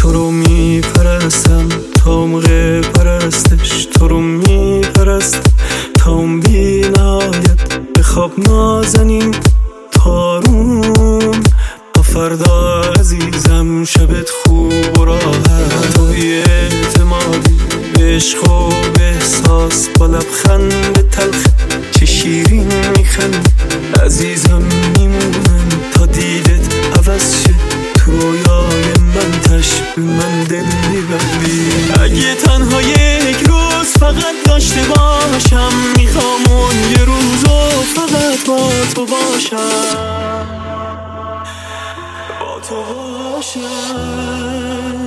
تو رو میپرستم تا موقع پرستش، تو رو میپرستم تا اون بی نهایت. بخواب نازنین تارون تا فردا عزیزم، شبت خوب و راحت. تو بی اعتمادی به عشق و به احساس، با لبخند تلخ چه شیرین میخندی عزیزم. میمونم تا دیدت عوض شه، تو رویای من تشبه من دل میبندی. اگه تنها یک روز فقط داشته باشم، میخوام اون یه روزو فقط با تو باشم، با تو باشم.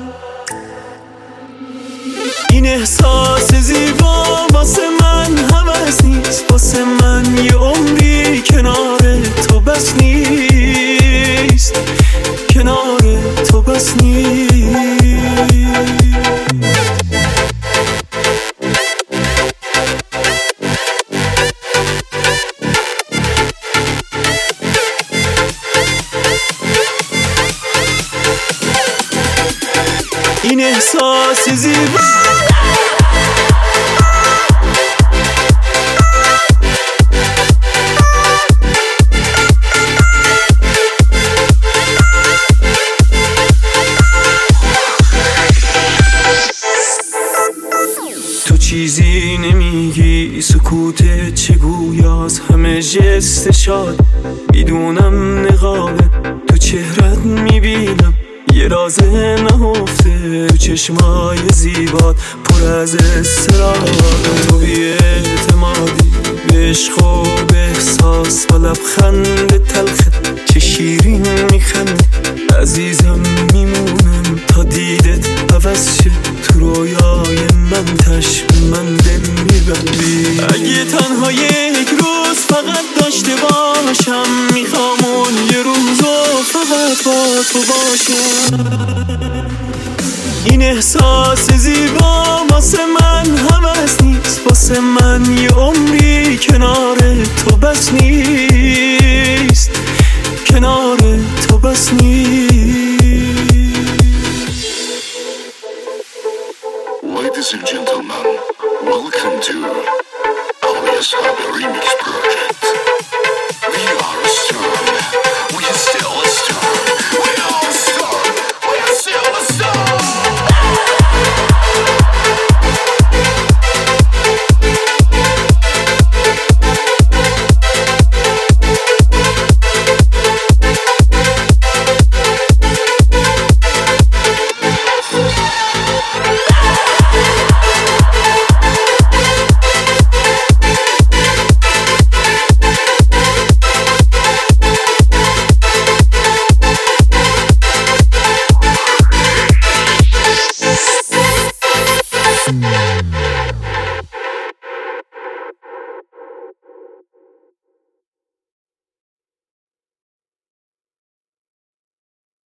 این احساس زیبا واسه من هوس نیست، واسه من یه عمری کنار تو بس نیست، کنار تو بس نیست. این احساس زیبا تو چیزی نمیگی، سکوت چه گویاست، همه جست شاد میدونم نقابه. تو چهرت میبینم یه راز نهفته، تو چشمای زیبات پر از استراحت. تو بی اعتمادی به عشق و به احساس، با لبخند تلخت چه شیرین میخندی عزیزم. میمونم تا دیدت عوض شه، تو رویای من تشبه من دل میبندی. اگه تنها یک روز فقط داشته باشم، میخوام اون یه روزو فقط با تو باشم. این احساس زیبا واسه من هوس نیست، واسه من یه عمری کنار تو بس نیست.